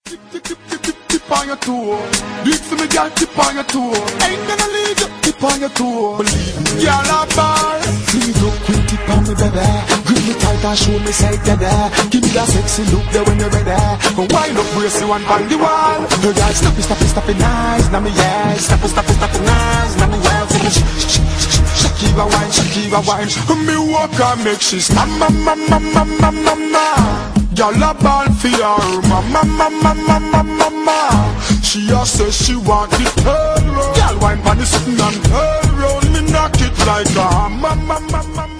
Tip on your toe. Do it for me, girl, tip on your toe. Ain't gonna leave you, tip on your toe. Believe me, girl, a bar. Please look quick, tip on me, baby. Grip me tight and show me side, baby. Give me that sexy look there when you're ready. Wind up, brace you and bang the wall. Hey, girl, stop it, nice. Now me, yeah. Stop it, nice. Now me, yeah. Shakira wine. Me walk and make she snap, mama. Girl a ball for her, mama. She a say she want it turn round. Girl wine pon the sitting and turn round. Me knock it like a mama.